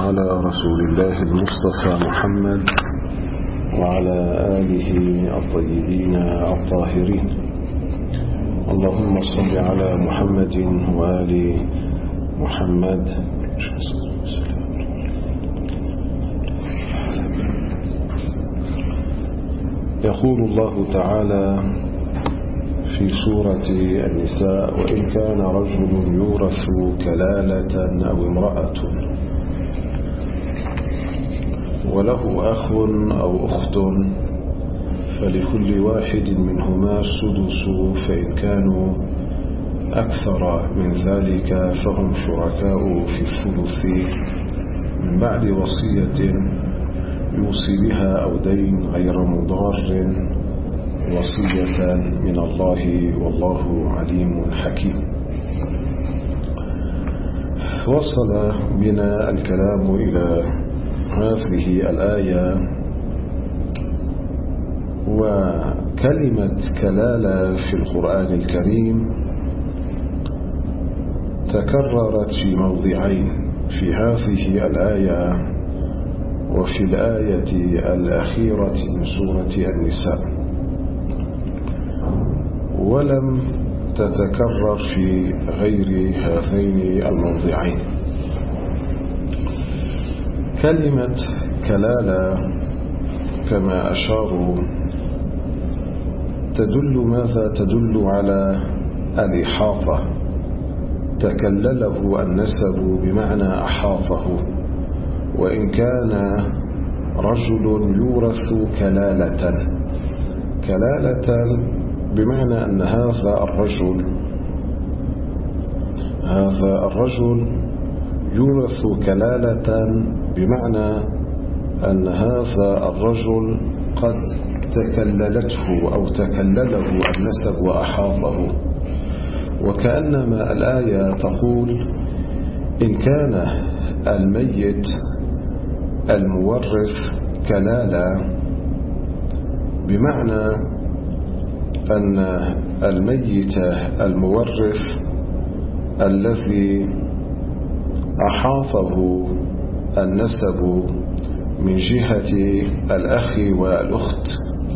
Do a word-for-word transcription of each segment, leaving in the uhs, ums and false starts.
على رسول الله المصطفى محمد وعلى آله الطيبين الطاهرين. اللهم صل على محمد وآل محمد. يقول الله تعالى في سورة النساء: وإن كان رجل يورث كلالة أو امرأة وله أخ أو أخت فلكل واحد منهما السدس، فإن كانوا أكثر من ذلك فهم شركاء في الثلث من بعد وصية يوصي بها أو دين غير مضار، وصية من الله والله عليم حكيم. وصل بنا الكلام إلى هذه الآية، وكلمة كلالة في القرآن الكريم تكررت في موضعين، في هذه الآية وفي الآية الأخيرة من سورة النساء، ولم تتكرر في غير هذين الموضعين. كلمة كلالة كما أشاروا تدل ماذا؟ تدل على الإحاطة. تكلله النسب بمعنى أحاطه. وإن كان رجل يورث كلالة، كلالة بمعنى أن هذا الرجل هذا الرجل يورث كلالة، بمعنى أن هذا الرجل قد تكللته أو تكلله النسب وأحاطه. وكأنما الآية تقول: إن كان الميت المورث كلالة، بمعنى أن الميت المورث الذي أحاطه النسب من جهة الأخ والأخت،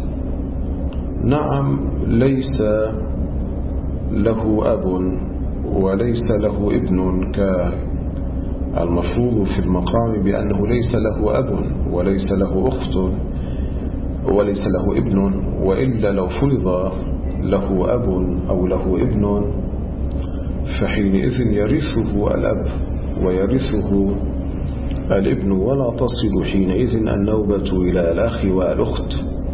نعم ليس له أب وليس له ابن كالمفروض في المقام، بأنه ليس له أب وليس له أخت وليس له ابن، وإلا لو فرض له أب أو له ابن فحينئذ يرثه الأب ويرثه الابن، ولا تصل حينئذ النوبة إلى الأخ والأخت.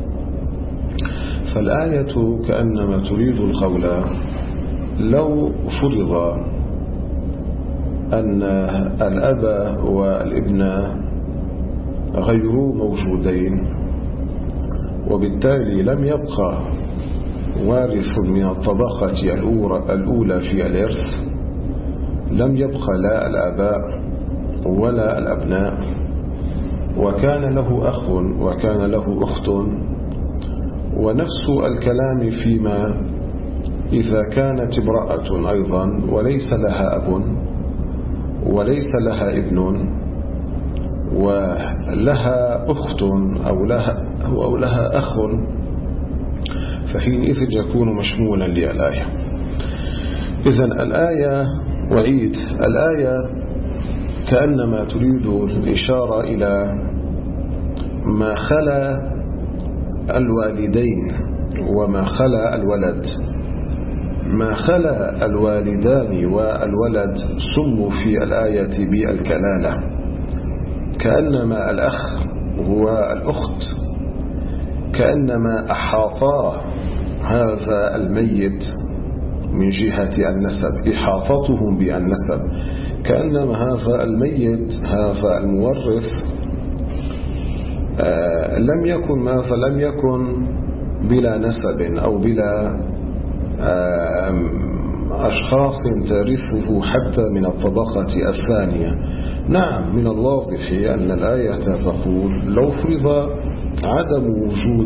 فالآية كأنما تريد القول: لو فرض أن الأب والابن غير موجودين، وبالتالي لم يبقى وارث من الطبقة الأولى في الإرث، لم يبقى لا الآباء ولا الأبناء، وكان له أخ وكان له أخت، ونفس الكلام فيما إذا كانت امرأة أيضا وليس لها أب وليس لها ابن ولها أخت أو لها, أو لها أخ، فحينئذ يكون مشمولا للآية. إذن الآية وعيد الآية كأنما تريد الإشارة إلى ما خلا الوالدين وما خلا الولد. ما خلا الوالدان والولد سموا في الآية بالكلالة، كأنما الأخ والأخت كأنما أحاطا هذا الميت من جهة النسب، إحاطتهم بالنسب، كأنما هذا الميت هذا المورث آه لم يكن ماذا لم يكن بلا نسب أو بلا آه أشخاص ترثه حتى من الطبقة الثانية. نعم، من الواضح أن الآية تقول: لو فرض عدم وجود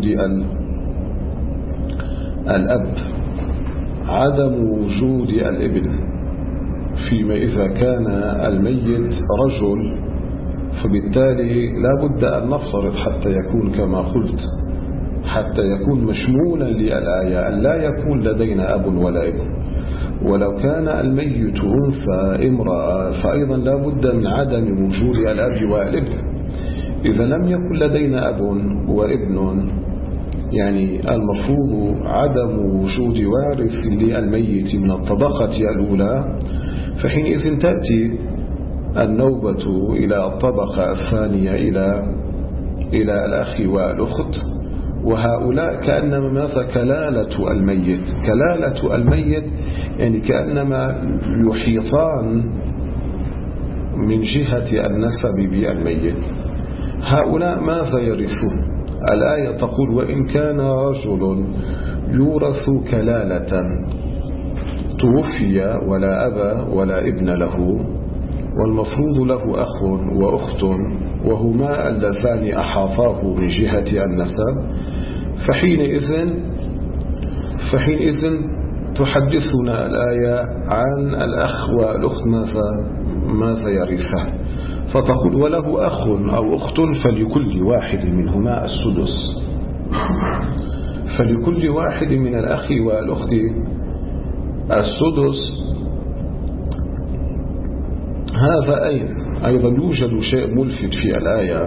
الأب، عدم وجود الابن، فيما إذا كان الميت رجل فبالتالي لا بد أن نفترض حتى يكون كما قلت، حتى يكون مشمولا للآية أن لا يكون لدينا أب ولا ابن. ولو كان الميت أنثى امرأة فأيضا لا بد من عدم وجود الأب والابن. إذا لم يكن لدينا أب وابن يعني المفروض عدم وجود وارث للميت من الطبقة الأولى، فحينئذ تأتي النوبة إلى الطبقة الثانية إلى إلى الأخ والأخت، وهؤلاء كأنما ماذا كلالة الميت. كلالة الميت يعني كأنما يحيطان من جهة النسب بالميت. هؤلاء ماذا يرثون؟ الآية تقول وإن كان رجل يورث كلالة توفي ولا أب ولا ابن له، والمفروض له أخ وأخت وهما اللذان أحاطاه من جهة النسب، فحينئذ فحينئذ تحدثنا الآية عن الأخ والأخت ماذا ماذا يرثان، فتقول وله أخ أو أخت فلكل واحد منهما السدس. فلكل واحد من الأخ والأخت السدس. هذا أين أيضا يوجد شيء ملفت في الآية،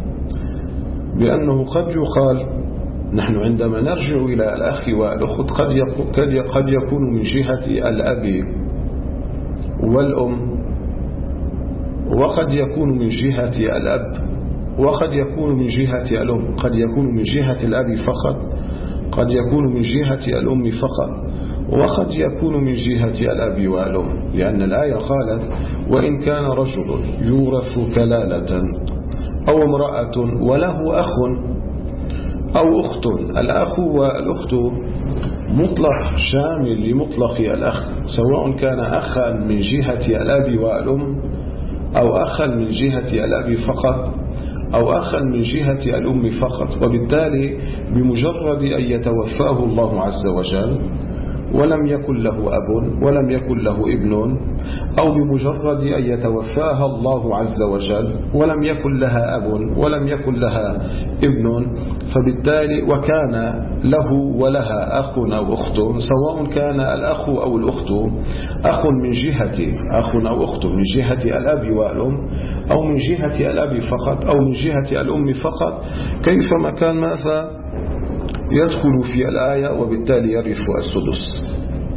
بأنه قد يقال نحن عندما نرجع إلى الأخ والأخت قد يكون من جهة الأب والأم، وقد يكون من جهة الأب، وقد يكون من جهة الأم، قد يكون من جهة الأب فقط، قد يكون من جهة الأم فقط، وقد يكون من جهة الأب والأم، لأن الآية قالت وإن كان رجل يورث كلالة أو امرأة وله أخ أو أخت. الأخ والأخت مطلق شامل لمطلق الأخ، سواء كان أخا من جهة الأب والأم أو أخا من جهة الأب فقط أو أخا من جهة الأم فقط. وبالتالي بمجرد أن يتوفاه الله عز وجل ولم يكن له أب ولم يكن له ابن، أو بمجرد أن يتوفاها الله عز وجل ولم يكن لها أب ولم يكن لها ابن، فبالتالي وكان له ولها أخ أو أخت، سواء كان الأخ أو الأخت أخ من جهة أخ أو أخت من جهة الأب والأم، أو من جهة الأب فقط أو من جهة الأم فقط، كيفما كان ماذا يدخل في الآية وبالتالي يرث السدس.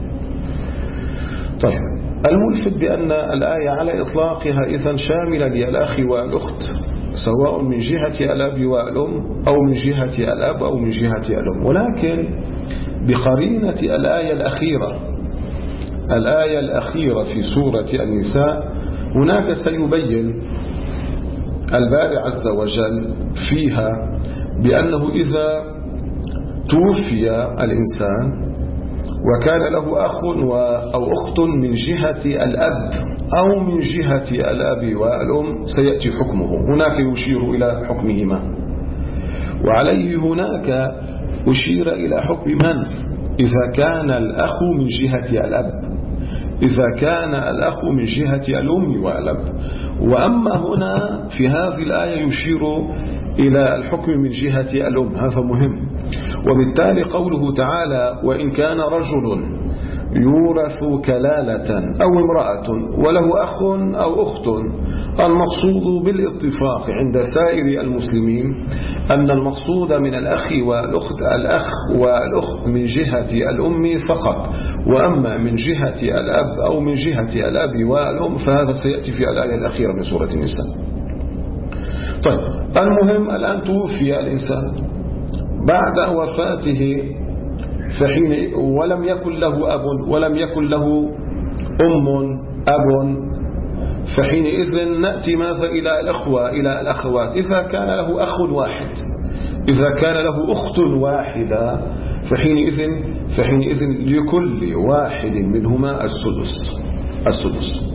طيب، الملفت بأن الآية على إطلاقها إذن شاملة للأخ والأخت، سواء من جهة الأب والأم أو من جهة الأب أو من جهة الأم، ولكن بقرينة الآية الأخيرة الآية الأخيرة في سورة النساء هناك سيبين الباري عز وجل فيها بأنه إذا توفي الإنسان وكان له أخ أو أخت من جهة الأب أو من جهة الأب والأم سيأتي حكمه، هناك يشير إلى حكمهما، وعليه هناك أشير إلى حكم من؟ إذا كان الأخ من جهة الأب، إذا كان الأخ من جهة الأم والأب. وأما هنا في هذه الآية يشير إلى الحكم من جهة الأم، هذا مهم. وبالتالي قوله تعالى وإن كان رجل يورث كلالة أو امرأة وله أخ أو أخت، المقصود بالاتفاق عند سائر المسلمين أن المقصود من الأخ والأخت الأخ والأخت من جهة الأم فقط، وأما من جهة الأب أو من جهة الأب والأم فهذا سيأتي في الآية الأخيرة من سورة النساء. طيب، المهم الآن توفي الإنسان بعد وفاته فحين ولم يكن له أب ولم يكن له أم أب، فحينئذ نأتي ماذا إلى الأخوة إلى الأخوات. إذا كان له أخ واحد، إذا كان له أخت واحدة، فحينئذ فحينئذ لكل واحد منهما السدس السدس.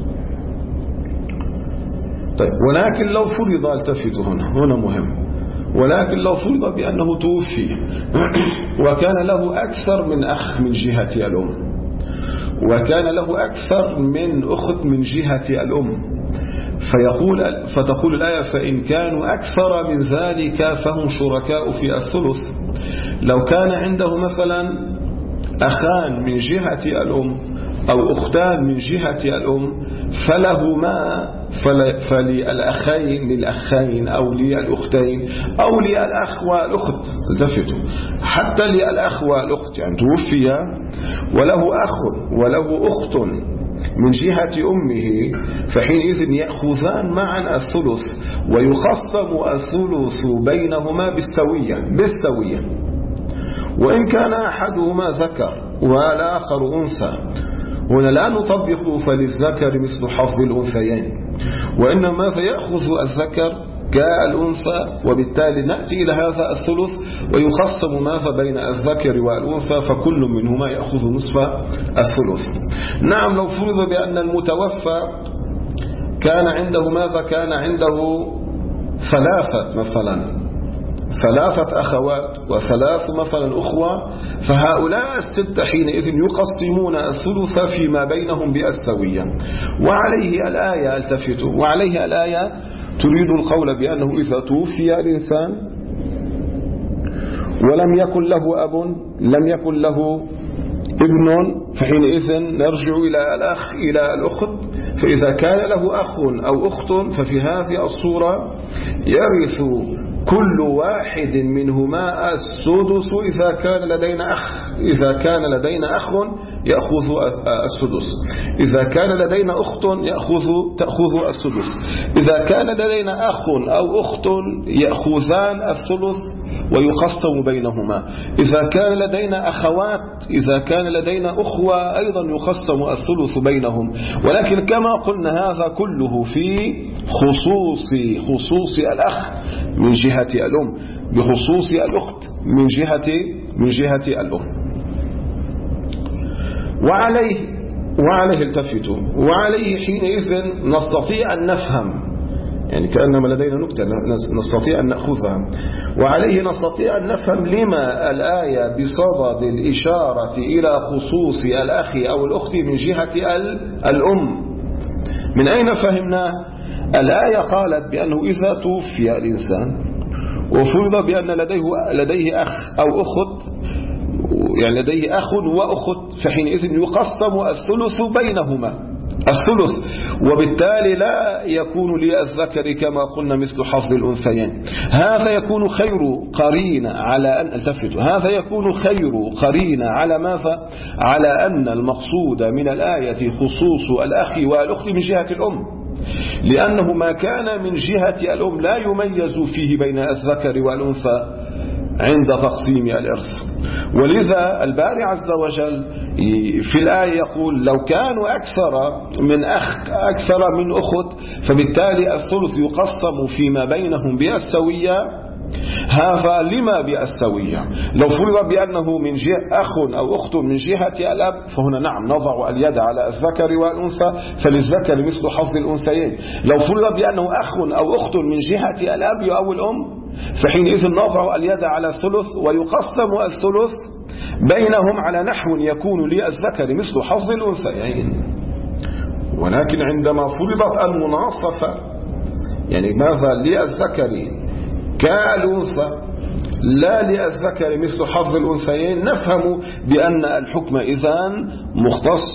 طيب، ولكن لو فرض، التفت هنا هنا مهم، ولكن لو فرض بأنه توفي وكان له أكثر من أخ من جهة الأم، وكان له أكثر من أخت من جهة الأم، فيقول فتقول الآية فإن كانوا أكثر من ذلك فهم شركاء في الثلث. لو كان عنده مثلا أخان من جهة الأم أو أختان من جهة الأم فلهما فللأخين للأخين أو للأختين أو للأخ والأخت. التفتوا حتى للأخ والأخت، يعني توفي وله أخ وله أخت من جهة أمه فحينئذ يأخذان معا الثلث ويقسم الثلث بينهما بالسوية بالسوية وإن كان أحدهما ذكر والآخر أنثى. هنا لا نطبق فللذكر مثل حظ الأنثيين، وإنما سيأخذ الذكر كالأنثى، وبالتالي نأتي إلى هذا الثلث ويقسم ماذا بين الذكر والأنثى فكل منهما يأخذ نصف الثلث. نعم لو فرض بأن المتوفى كان عنده ماذا كان عنده ثلاثة مثلا ثلاثة أخوات وثلاث مثلا أخوة، فهؤلاء الستة حينئذ يقسمون الثلث فيما بينهم بالسوية. وعليه الآية التفتوا وعليه الآية تريد القول بأنه إذا توفي الإنسان ولم يكن له أب لم يكن له ابن فحينئذ نرجع إلى الأخ إلى الأخت. فإذا كان له أخ أو أخت ففي هذه الصورة يرث كل واحد منهما السدس إذا كان لدينا أخ إذا كان لدينا أخ يأخذ السدس، إذا كان لدينا أخت يأخذ تأخذ السدس، إذا كان لدينا أخ أو أخت يأخذان الثلث ويقسم بينهما، إذا كان لدينا أخوات إذا كان لدينا أخوة أيضا يقسم الثلث بينهم. ولكن كما قلنا هذا كله في خصوص خصوص الأخ من جهة الأم بخصوص الأخت من جهة من جهة الأم. وعليه وعليه التفتوا وعليه حينئذ نستطيع أن نفهم، يعني كأنما لدينا نكتة نستطيع أن نأخذها. وعليه نستطيع أن نفهم لما الآية بصدد الإشارة إلى خصوص الأخ أو الأخت من جهة الأم. من أين فهمنا؟ الآية قالت بأنه إذا توفي الإنسان وفرض بأن لديه لديه أخ أو أخت، يعني لديه أخ وأخت، فحينئذ يقسم الثلث بينهما الثلث، وبالتالي لا يكون للذكر كما قلنا مثل حظ الأنثيين. هذا يكون خير قرين على أن التفتوا هذا يكون خير قرين على ماذا؟ على أن المقصود من الآية خصوص الأخ والأخت من جهة الأم، لأنه ما كان من جهة الأم لا يميز فيه بين الذكر والأنثى عند تقسيم الإرث. ولذا الباري عز وجل في الآية يقول لو كانوا أكثر من أخ أكثر من أخت فبالتالي الثلث يقسم فيما بينهم بالسوية. هذا لما بالسوية؟ لو فرض بأنه من جهة أخ أو أخت من جهة الأب فهنا نعم نضع اليد على الذكر والأنثى فللذكر مثل حظ الأنثيين. لو فرض بأنه أخ أو أخت من جهة الأب أو الأم فحينئذ نضع اليد على الثلث ويقسم الثلث بينهم على نحو يكون للذكر مثل حظ الأنثيين. ولكن عندما فرضت المناصفة، يعني ماذا للذكر كالأنثى لا للذكر مثل حظ الأنثيين، نفهم بأن الحكم إذن مختص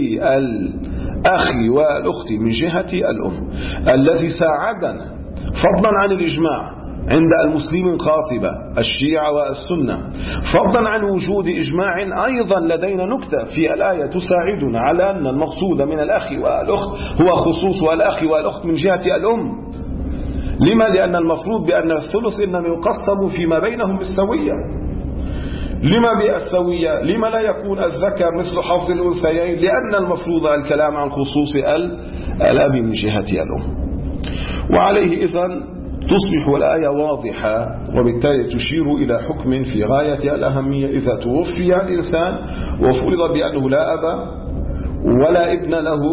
بالأخ والأخت من جهة الأم الذي ساعدنا فضلا عن الإجماع عند المسلمين قاطبة الشيعة والسنة، فضلا عن وجود إجماع أيضا لدينا نكتة في الآية تساعدنا على أن المقصود من الأخ والأخت هو خصوص الأخ والأخت من جهة الأم. لما؟ لأن المفروض بأن الثلث إنما يقسم فيما بينهم بالسوية. لما بالسوية؟ لما لا يكون الذكر مثل حظ الأنثيين؟ لأن المفروض الكلام عن خصوص الأب من جهة الأم. وعليه إذن تصبح الآية واضحة، وبالتالي تشير إلى حكم في غاية الأهمية. إذا توفي الإنسان وفرض بأنه لا أب ولا ابن له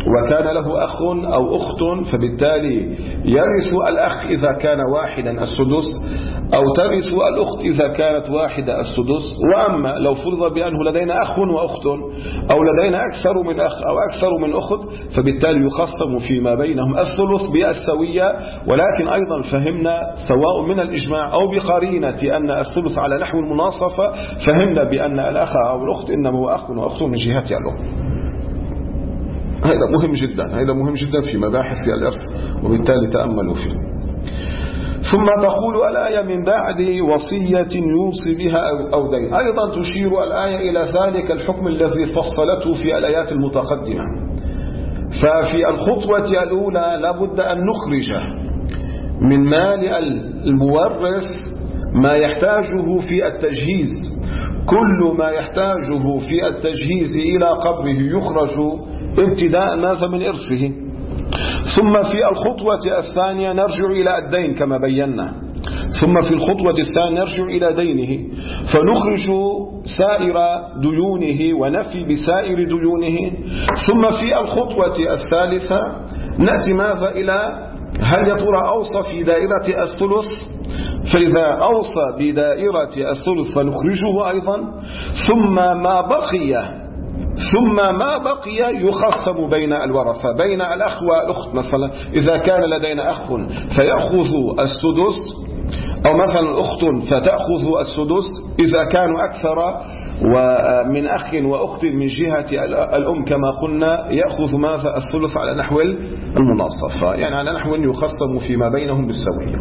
وكان له أخ أو أخت فبالتالي يرث الأخ إذا كان واحدا السدس، أو ترث الأخت إذا كانت واحدة السدس. وأما لو فرض بأنه لدينا أخ وأخت أو لدينا أكثر من أخ أو أكثر من أخت فبالتالي يقسم فيما بينهم الثلث بالسوية. ولكن أيضا فهمنا سواء من الإجماع أو بقرينة أن الثلث على نحو المناصفة، فهمنا بأن الأخ أو الأخت إنما هو أخ وأخت من جهة الأم. هذا مهم جدا، هذا مهم جدا في مباحث الإرث، وبالتالي تأملوا فيه. ثم تقول الآية من بعد وصية يوصي بها أو دين. أيضا تشير الآية إلى ذلك الحكم الذي فصلته في الآيات المتقدمة. ففي الخطوة الأولى لابد أن نخرج من مال المورث ما يحتاجه في التجهيز. كل ما يحتاجه في التجهيز إلى قبره يخرج ابتداء ماذا من إرثه. ثم في الخطوة الثانية نرجع إلى الدين كما بينا. ثم في الخطوة الثانية نرجع إلى دينه فنخرج سائر ديونه ونفي بسائر ديونه. ثم في الخطوة الثالثة نأتي ماذا إلى هل يا ترى أوصى في دائرة الثلث، فإذا أوصى بدائرة الثلث فنخرجه أيضا. ثم ما بقي ثم ما بقي يخصم بين الورثة، بين الأخ والأخت. مثلا إذا كان لدينا أخ فيأخذ السدس، أو مثلا أخت فتأخذ السدس. إذا كانوا أكثر ومن أخ وأخت من جهة الأم كما قلنا يأخذ ماذا الثلث على نحو المناصفة، يعني على نحو يخصم فيما بينهم بالسوية.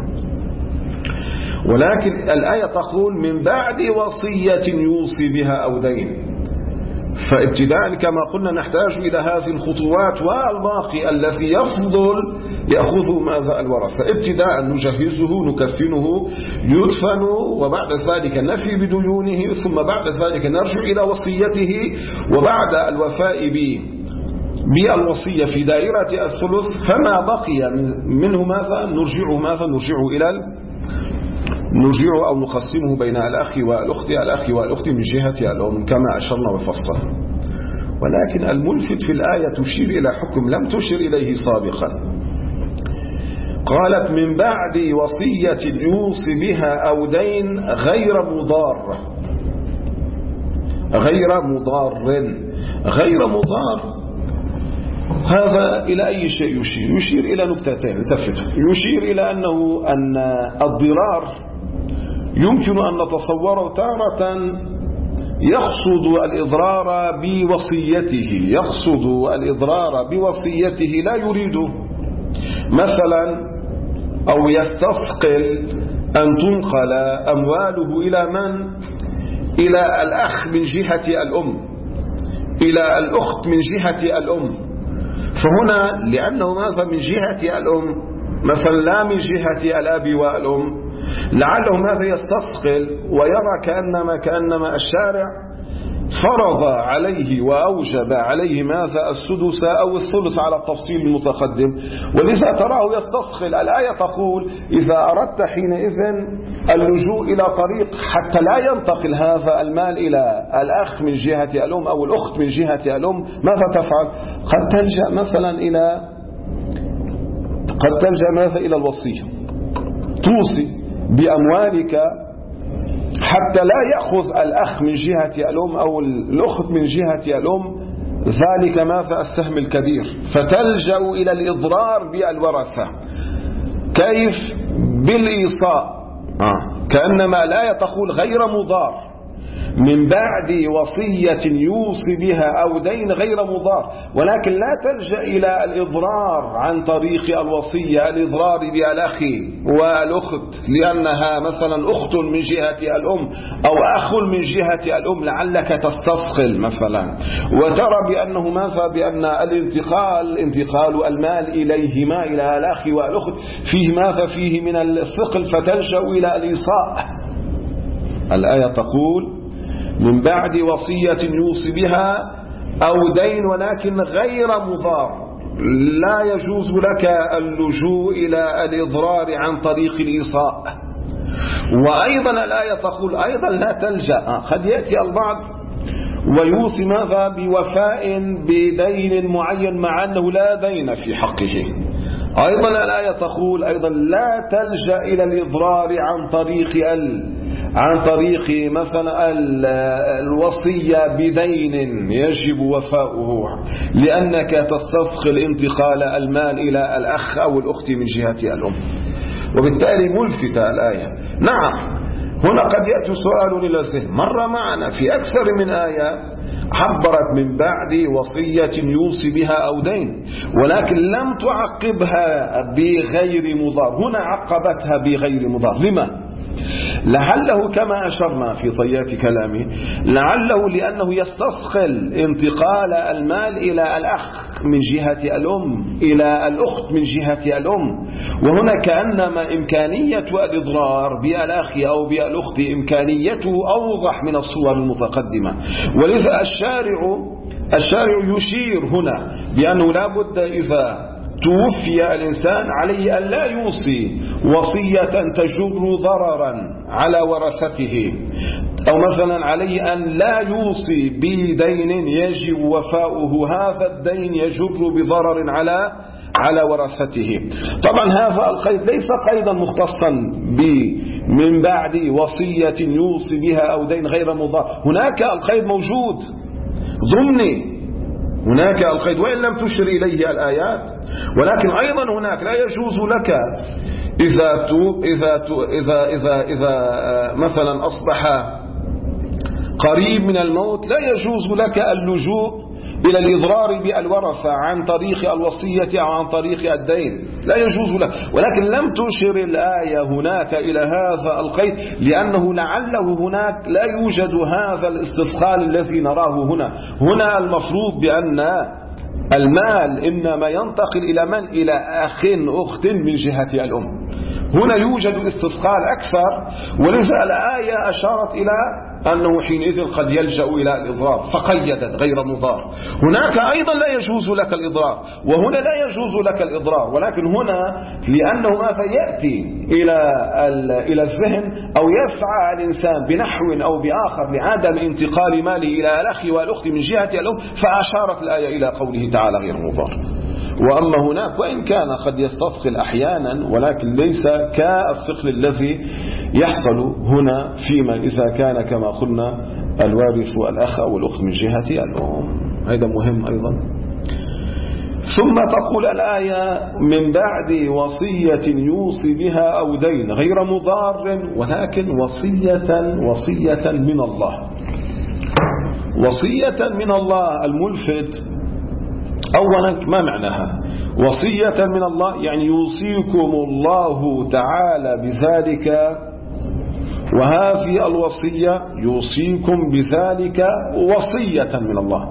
ولكن الآية تقول من بعد وصية يوصي بها أو دين. فابتداء كما قلنا نحتاج إلى هذه الخطوات، والباقي الذي يفضل يأخذ ماذا الورثة. ابتداء نجهزه نكفنه يدفن، وبعد ذلك نفي بديونه، ثم بعد ذلك نرجع إلى وصيته. وبعد الوفاء به بالوصية في دائرة الثلث فما بقي منه ماذا نرجعه ماذا نرجعه إلى نرجعه أو نقسمه بين الأخ والأخت الأخ والأخت من جهة الأم كما أشرنا وفصلنا. ولكن الملفت في الآية تشير إلى حكم لم تشير إليه سابقا. قالت من بعد وصية يوصي بها أو دين غير مضار. غير مضار غير مضار هذا إلى أي شيء يشير؟ يشير إلى نكتتين تفتح. يشير إلى أنه أن الضرار يمكن أن نتصوره تارة يقصد الإضرار بوصيته، يقصد الإضرار بوصيته لا يريده. مثلا أو يستثقل أن تنقل أمواله إلى من؟ إلى الأخ من جهة الأم، إلى الأخت من جهة الأم. فهنا لأنه ماذا من جهة الأم مثلا لا من جهة الأب والأم، لعله ماذا يستثقل ويرى كأنما كأنما الشارع فرض عليه وأوجب عليه ماذا السدس أو الثلث على التفصيل المتقدم، ولذا تراه يستثقل. الآية تقول إذا أردت حينئذ اللجوء إلى طريق حتى لا ينتقل هذا المال إلى الأخ من جهة الأم أو الأخت من جهة الأم، ماذا تفعل؟ قد تلجأ مثلا إلى قد تلجأ ماذا إلى الوصية، توصي بأموالك حتى لا يأخذ الأخ من جهة الأم أو الأخت من جهة الأم ذلك ماذا السهم الكبير، فتلجأ إلى الإضرار بالورثة. كيف؟ بالإيصاء. آه. كأنما الآية تقول غير مضار من بعد وصية يوصي بها أو دين غير مضار، ولكن لا تلجأ إلى الإضرار عن طريق الوصية، الإضرار بالأخ والأخت لأنها مثلا أخت من جهة الأم أو أخ من جهة الأم، لعلك تستثقل مثلا وترى بأنه ماذا بأن الانتقال انتقال المال إليهما إلى الأخ والأخت فيه ماذا فيه من الثقل، فتلجأ إلى الإيصاء. الآية تقول من بعد وصية يوصي بها أو دين ولكن غير مضار، لا يجوز لك اللجوء إلى الإضرار عن طريق الإيصاء. وأيضا الآية تقول أيضا لا تلجأ. قد يأتي البعض ويوصي ماذا؟ بوفاء بدين معين مع أنه لا دين في حقه. أيضا الآية تقول أيضا لا تلجأ إلى الإضرار عن طريق ال عن طريق مثلا الوصية بدين يجب وفاؤه، لأنك تستسقي الانتقال المال إلى الأخ أو الأخت من جهة الأم. وبالتالي ملفتة الآية. نعم هنا قد يأتي سؤال إلى الذهن، مر معنا في أكثر من آية عبرت من بعد وصية يوصي بها أو دين، ولكن لم تعقبها بغير مضار. هنا عقبتها بغير مضار. لما؟ لعله كما أشرنا في طيات كلامي، لعله لأنه يستثقل انتقال المال إلى الأخ من جهة الأم إلى الأخت من جهة الأم، وهنا كأنما إمكانية الإضرار بالأخ أو بالأخت إمكانيته أوضح من الصور المتقدمة. ولذا الشارع الشارع يشير هنا بأنه لا بد إذا توفي الإنسان عليه أن لا يوصي وصية تجر ضررا على ورثته، أو مثلا عليه أن لا يوصي بدين يجب وفاؤه، هذا الدين يجر بضرر على على ورثته. طبعا هذا القيد ليس قيدا مختصا من بعد وصية يوصي بها أو دين غير مضار، هناك القيد موجود ضمني، هناك القيد وإن لم تشر إليه الآيات. ولكن أيضا هناك لا يجوز لك إذا تو إذا تو إذا إذا إذا مثلا أصبح قريب من الموت لا يجوز لك اللجوء إلى الإضرار بالورثة عن طريق الوصية أو عن طريق الدين، لا يجوز لك. ولكن لم تشر الآية هناك إلى هذا القيد لأنه لعله هناك لا يوجد هذا الاستثقال الذي نراه هنا. هنا المفروض بأن المال إنما ينتقل إلى من؟ إلى أخ أخت من جهة الأم. هنا يوجد استثقال أكثر، ولذا الآية أشارت إلى أنه حينئذ قد يلجأ إلى الإضرار فقيدت غير مضار. هناك أيضا لا يجوز لك الإضرار، وهنا لا يجوز لك الإضرار، ولكن هنا لأنه ماذا يأتي إلى إلى الذهن أو يسعى الإنسان بنحو أو بآخر لعدم انتقال ماله إلى الأخ والأخت من جهة الأم، فأشارت الآية إلى قوله تعالى غير مضار. وأما هناك وإن كان قد يستثقل أحيانا، ولكن ليس كالثقل الذي يحصل هنا فيما إذا كان كما قلنا الوارث الأخ أو الأخت من جهة الأم. هذا مهم أيضا. ثم تقول الآية من بعد وصية يوصي بها أو دين غير مضار، ولكن وصية وصية من الله. وصية من الله الملفت أولا ما معناها؟ وصية من الله يعني يوصيكم الله تعالى بذلك، وهذه الوصية يوصيكم بذلك وصية من الله،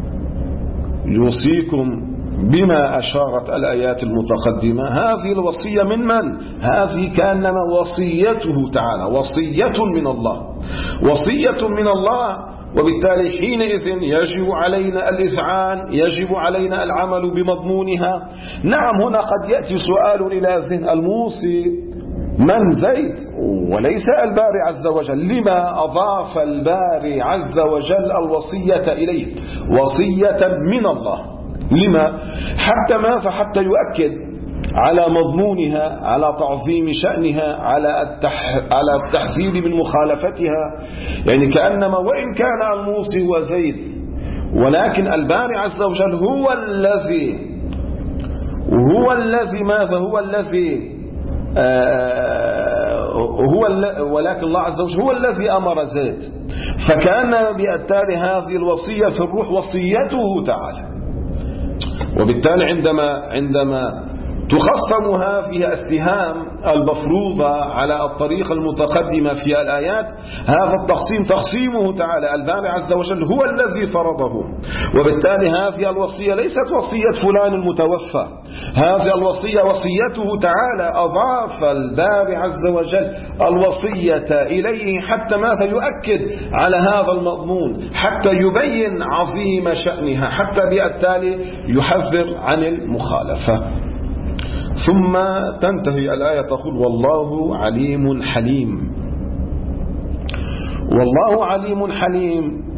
يوصيكم بما أشارت الآيات المتقدمة. هذه الوصية من من؟ هذه كأنما وصيته تعالى، وصية من الله، وصية من الله. وبالتالي حينئذ يجب علينا الإذعان، يجب علينا العمل بمضمونها. نعم هنا قد يأتي سؤال إلى ذهن الموصي من؟ زيد وليس الباري عز وجل. لما أضاف الباري عز وجل الوصية إليه وصية من الله؟ لما؟ حتى ماذا؟ حتى يؤكد على مضمونها، على تعظيم شأنها، على التح... على التحذير من مخالفتها. يعني كأنما وإن كان الموصي هو زيد، ولكن الباري عز وجل هو الذي هو الذي ماذا؟ هو الذي آه هو ال... ولكن الله عز وجل هو الذي أمر زيد، فكان بالتالي هذه الوصية في الروح وصيته تعالى. وبالتالي عندما عندما تخصم هذه السهام المفروضة على الطريقة المتقدمة في الآيات، هذا التقسيم تقسيمه تعالى الباري عز وجل هو الذي فرضه. وبالتالي هذه الوصية ليست وصية فلان المتوفى، هذه الوصية وصيته تعالى، أضاف الباري عز وجل الوصية إليه حتى ماذا؟ يؤكد على هذا المضمون، حتى يبين عظيم شأنها، حتى بالتالي يحذر عن المخالفة. ثم تنتهي الآية تقول والله عليم حليم. والله عليم حليم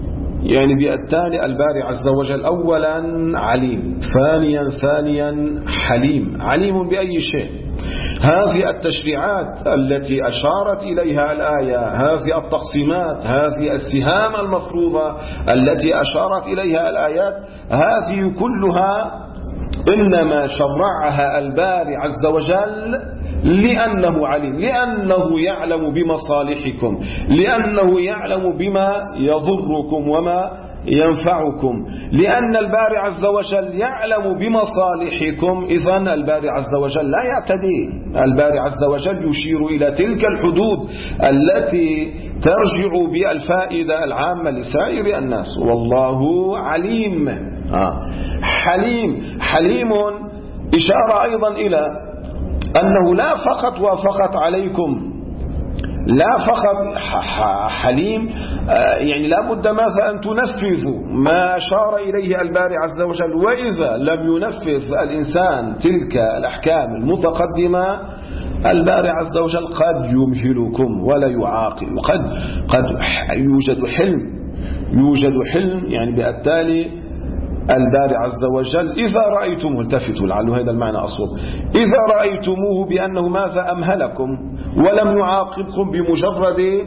يعني بالتالي الباري عز وجل أولا عليم، ثانيا ثانيا حليم. عليم بأي شيء؟ هذه التشريعات التي أشارت إليها الآية، هذه التقسيمات، هذه السهام المفروضة التي أشارت إليها الآيات، هذه كلها إنما شرعها الباري عز وجل لأنه عليم، لأنه يعلم بمصالحكم، لأنه يعلم بما يضركم وما ينفعكم. لأن الباري عز وجل يعلم بمصالحكم، إذن الباري عز وجل لا يعتدي. الباري عز وجل يشير إلى تلك الحدود التي ترجع بالفائدة العامة لسائر الناس. والله عليم آه. حليم. حليم إشارة أيضا إلى أنه لا فقط وفقط عليكم، لا فقط حليم يعني لا بد ماذا أن تنفذوا ما أشار إليه الباري عز وجل. وإذا لم ينفذ الإنسان تلك الأحكام المتقدمة، الباري عز وجل قد يمهلكم ولا يعاقب. قد قد يوجد حلم، يوجد حلم يعني بالتالي الباري عز وجل إذا رأيتموه، التفتوا لعل هذا المعنى أصوب، إذا رأيتموه بأنه ماذا أمهلكم ولم يعاقبكم بمجرد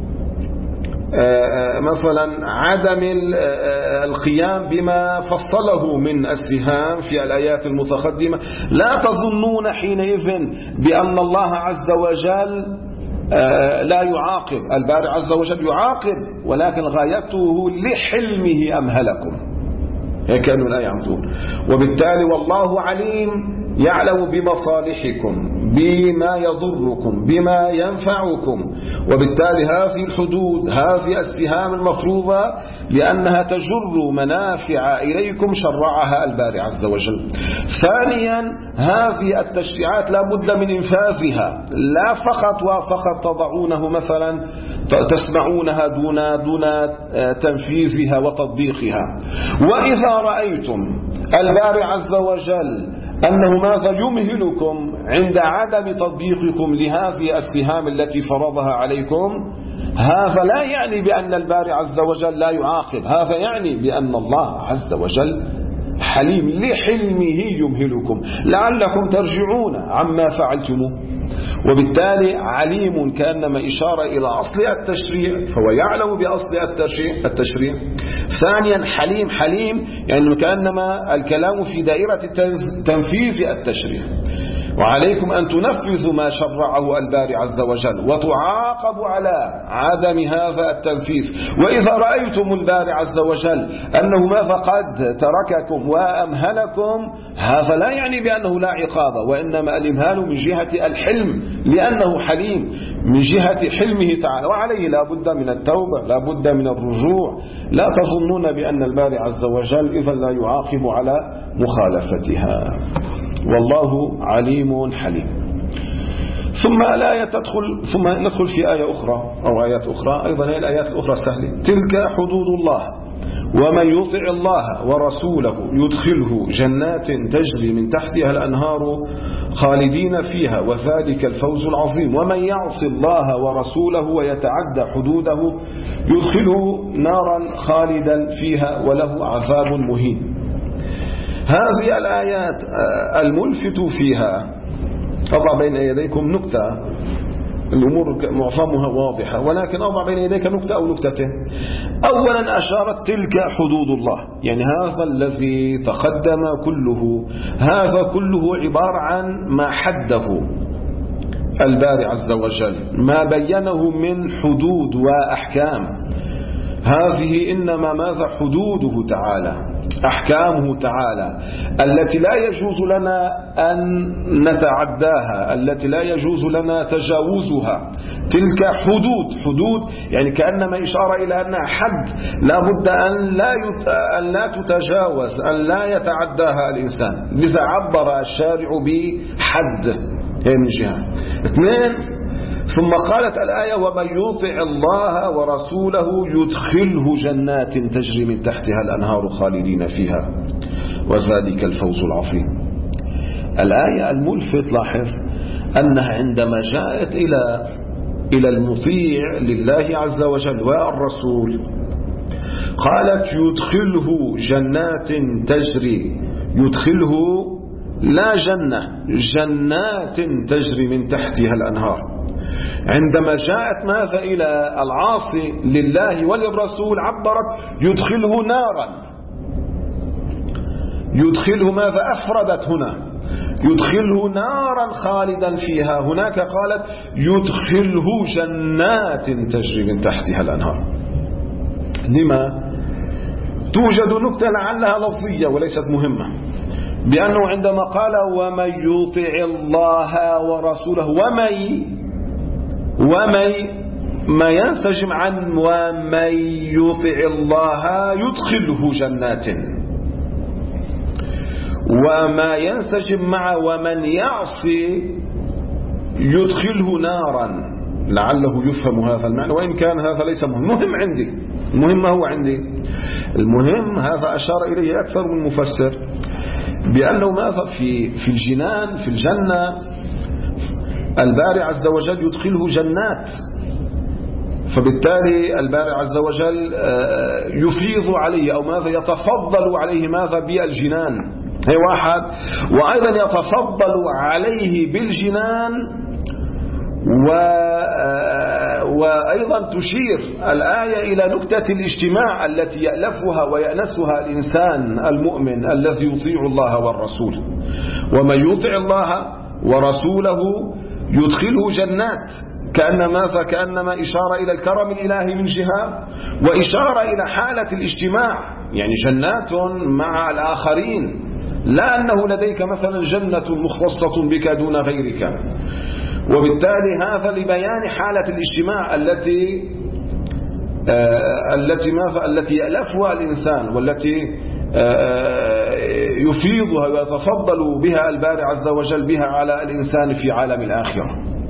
مثلا عدم القيام بما فصله من السهام في الآيات المتقدمة، لا تظنون حينئذ بأن الله عز وجل لا يعاقب. الباري عز وجل يعاقب، ولكن غايته لحلمه أمهلكم، كانوا لا يعمدون. وبالتالي والله عليم، يعلم بمصالحكم، بما يضركم، بما ينفعكم. وبالتالي هذه الحدود، هذه السهام المفروضة لأنها تجر منافع إليكم شرعها الباري عز وجل. ثانيا هذه التشريعات لا بد من إنفاذها، لا فقط وفقط تضعونه مثلا تسمعونها دون دون تنفيذها وتطبيقها. وإذا رأيتم الباري عز وجل أنه ماذا يمهلكم عند عدم تطبيقكم لهذه السهام التي فرضها عليكم، هذا لا يعني بأن الباري عز وجل لا يعاقب، هذا يعني بأن الله عز وجل حليم، لحلمه يمهلكم لعلكم ترجعون عما فعلتموه. وبالتالي عليم كأنما إشارة إلى أصل التشريع، فهو يعلم بأصل التشريع, التشريع. ثانيا حليم، حليم يعني كأنما الكلام في دائرة تنفيذ التشريع، وعليكم أن تنفذوا ما شرعه الباري عز وجل وتعاقبوا على عدم هذا التنفيذ. وإذا رأيتم الباري عز وجل أنه ماذا قد ترككم وأمهلكم، هذا لا يعني بأنه لا عقاب، وإنما الإمهال من جهة الحلم، لأنه حليم من جهة حلمه تعالى، وعليه لا بد من التوبة، لا بد من الرجوع. لا تظنون بأن الباري عز وجل إذا لا يعاقب على مخالفتها. والله عليم حليم. ثم الآية تدخل، ثم ندخل في آية أخرى أو آيات أخرى، أيضا هي الآيات الأخرى سهلة. تلك حدود الله ومن يطع الله ورسوله يدخله جنات تجري من تحتها الأنهار خالدين فيها وذلك الفوز العظيم ومن يعص الله ورسوله ويتعدى حدوده يدخله نارا خالدا فيها وله عذاب مهين. هذه الآيات الملفت فيها أضع بين يديكم نكتة، الأمور معظمها واضحة، ولكن أضع بين يديك نكتة أو نكتتين. أولا أشارت تلك حدود الله، يعني هذا الذي تقدم كله، هذا كله عبارة عن ما حده الباري عز وجل، ما بينه من حدود وأحكام. هذه إنما ماذا حدوده تعالى، أحكامه تعالى التي لا يجوز لنا أن نتعداها، التي لا يجوز لنا تجاوزها. تلك حدود، حدود يعني كأنما إشارة إلى أنها حد لا بد أن لا, يت... أن لا تتجاوز، أن لا يتعداها الإنسان، لذا عبر الشارع بحد. هي من جهة. اثنين، ثم قالت الآية ومن يطع الله ورسوله يدخله جنات تجري من تحتها الأنهار خالدين فيها وذلك الفوز العظيم. الآية الملفت لاحظ أنها عندما جاءت إلى إلى المطيع لله عز وجل والرسول قالت يدخله جنات تجري، يدخله لا جنة، جنات تجري من تحتها الأنهار. عندما جاءت ماذا إلى العاصي لله وللرسول عبرت يدخله نارا، يدخله ماذا أفردت هنا، يدخله نارا خالدا فيها. هناك قالت يدخله جنات تجري من تحتها الأنهار. لما؟ توجد نكتة لعلها لفظية وليست مهمة، بأنه عندما قال ومن يطع الله ورسوله، ومن ومن ما ينسجم عن ومن يطع الله يدخله جنات، وما ينسجم مع ومن يعصي يدخله نارا، لعله يفهم هذا المعنى، وإن كان هذا ليس مهم. مهم عندي، المهم ما هو عندي، المهم هذا أشار إليه أكثر من مفسر، بأنه ماذا في في الجنان، في الجنة الباري عز وجل يدخله جنات، فبالتالي الباري عز وجل يفيض عليه أو ماذا يتفضل عليه ماذا بالجنان، هي واحد، وأيضا يتفضل عليه بالجنان. و... وأيضا تشير الآية إلى نكتة الاجتماع التي يألفها ويأنسها الإنسان المؤمن الذي يطيع الله والرسول. ومن يطع الله ورسوله يدخله جنات، كأن ماذا كأنما إشارة إلى الكرم الإلهي من جهة، وإشارة إلى حالة الاجتماع، يعني جنات مع الآخرين، لا أنه لديك مثلا جنة مختصة بك دون غيرك. وبالتالي هذا لبيان حالة الاجتماع التي آه التي ماذا التي يألفها الإنسان، والتي آه يفيضها ويتفضل بها الباري عز وجل بها على الإنسان في عالم الآخرة.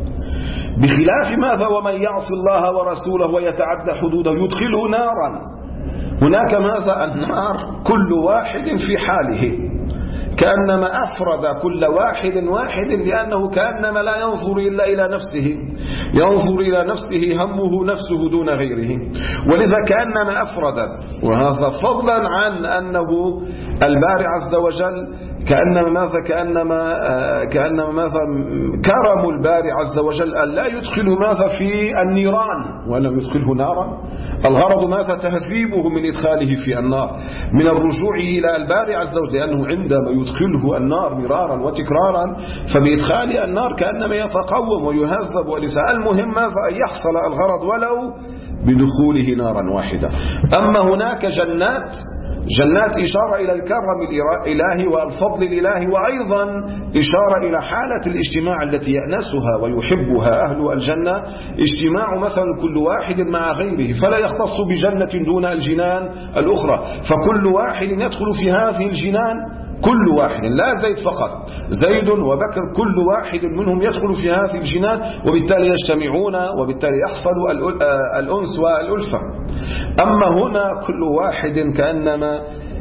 بخلاف ماذا ومن يعص الله ورسوله ويتعدى حدوده يدخله نارا، هناك ماذا النار كل واحد في حاله، كأنما أفرد كل واحد واحد، لأنه كأنما لا ينظر إلا إلى نفسه، ينظر إلى نفسه همه نفسه دون غيره، ولذا كأنما أفردت. وهذا فضلا عن أنه الباري عز وجل كأنما ماذا كأنما كأنما ماذا كرم الباري عز وجل أن لا يدخل ماذا في النيران ولم يدخله نارا. الغرض ماذا تهذيبه من إدخاله في النار، من الرجوع إلى الباري عز وجل، لأنه عندما يدخله النار مرارا وتكرارا فبإدخال النار كأنما يتقوم ويهذب. ولذا المهم ماذا أن يحصل الغرض ولو بدخوله نارا واحدة. أما هناك جنات، جنات إشارة إلى الكرم الإلهي والفضل الإلهي، وأيضا إشارة إلى حالة الاجتماع التي يأنسها ويحبها أهل الجنة، اجتماع مثلا كل واحد مع غيره، فلا يختص بجنة دون الجنان الأخرى، فكل واحد يدخل في هذه الجنان، كل واحد لا زيد فقط، زيد وبكر كل واحد منهم يدخل في هذه الجنان، وبالتالي يجتمعون وبالتالي يحصل الأنس والألفة. أما هنا كل واحد كأنما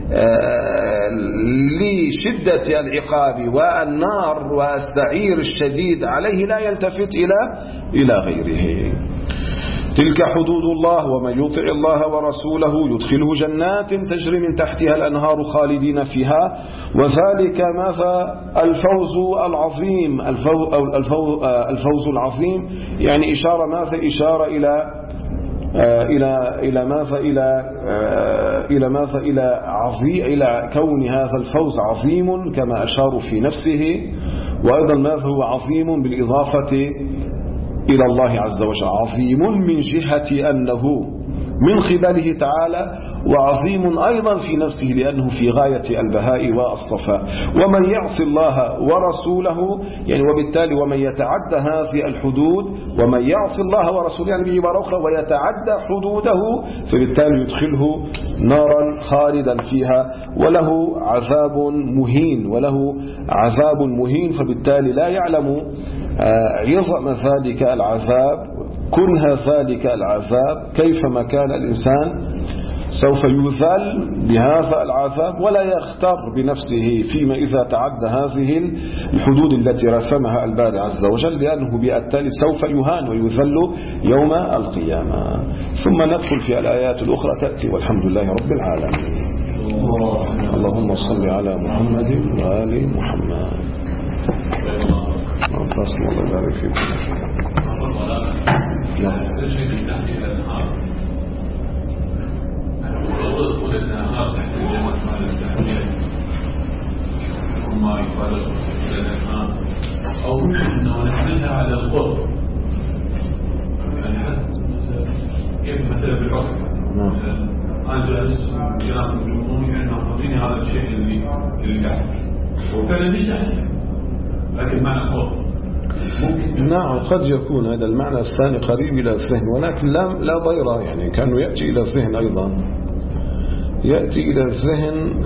لشدة العقاب والنار والسعير الشديد عليه لا يلتفت إلى إلى غيره. تلك حدود الله ومن يطع الله ورسوله يدخله جنات تجري من تحتها الأنهار خالدين فيها، وذلك ماذا الفوز العظيم، الفوز, الفوز العظيم، يعني إشارة ماذا إشارة إلى إلى إلى ماذا إلى إلى ماذا إلى عظيم، إلى كون هذا الفوز عظيم كما أشار في نفسه، وأيضا ماذا هو عظيم بالإضافة إلى الله عز وجل، عظيم من جهة أنه من قبله تعالى، وعظيم أيضا في نفسه لأنه في غاية البهاء والصفاء. ومن يعص الله ورسوله يعني وبالتالي ومن يتعدى هذه الحدود، ومن يعص الله ورسوله يعني بعبارة أخرى ويتعدى حدوده، فبالتالي يدخله نارا خالدا فيها وله عذاب مهين، وله عذاب مهين، فبالتالي لا يعلم عظم ذلك العذاب، كنه ذلك العذاب، كيفما كان الإنسان سوف يذل بهذا العذاب ولا يغتر بنفسه فيما إذا تعدى هذه الحدود التي رسمها الباري عز وجل، لأنه بالتالي سوف يهان ويذل يوم القيامة. ثم ندخل في الآيات الأخرى تأتي، والحمد لله رب العالمين. اللهم صل على محمد وآل محمد. الله يبارك فيك. وتدخل النهار تحت الجنة على التهنئة وما يفرق إلى النهار، أو أنه نحملها على القرب، يعني حتى كيف مثلا بالعرف أنا جالس كلام الجمهور أنه أعطيني هذا الشيء اللي اللي تحت، وفعلا مش تحت لكن معنى قرب. نعم قد يكون هذا المعنى الثاني قريب إلى الذهن، ولكن لا لا ضير، يعني كانوا يأتي إلى الذهن أيضا، يأتي إلى الذهن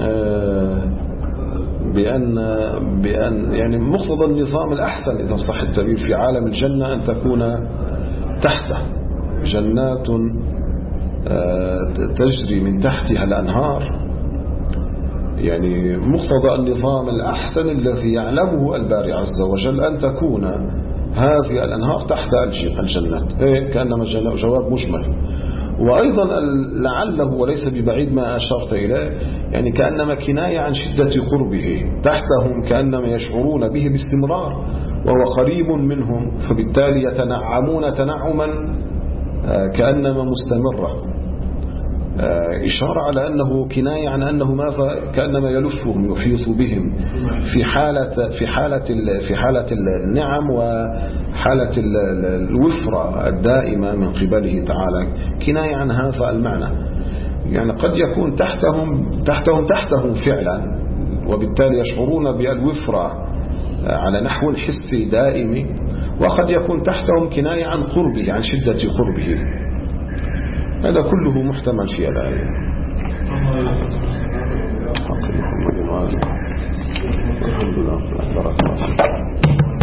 بأن بأن يعني مقتضى النظام الأحسن إذا صح التعبير في عالم الجنة أن تكون تحته جنات تجري من تحتها الأنهار، يعني مقتضى النظام الأحسن الذي يعلمه الباري عز وجل أن تكون هذه الأنهار تحت الجنات، كأنما جواب مجمل. وأيضا لعله وليس ببعيد ما أشرت إليه، يعني كأنما كناية عن شدة قربه تحتهم، كأنما يشعرون به باستمرار وهو قريب منهم، فبالتالي يتنعمون تنعما كأنما مستمرة، إشارة على أنه كناية عن أنه ماذا كأنما يلفهم يحيط بهم في حالة في حالة في حالة النعم وحالة الوفرة الدائمة من قبله تعالى، كناية عن هذا المعنى. يعني قد يكون تحتهم تحتهم تحتهم فعلا، وبالتالي يشعرون بالوفرة على نحو حسي دائم، وقد يكون تحتهم كناية عن قربه عن شدة قربه. هذا كله محتمل في الآية. الحمد لله.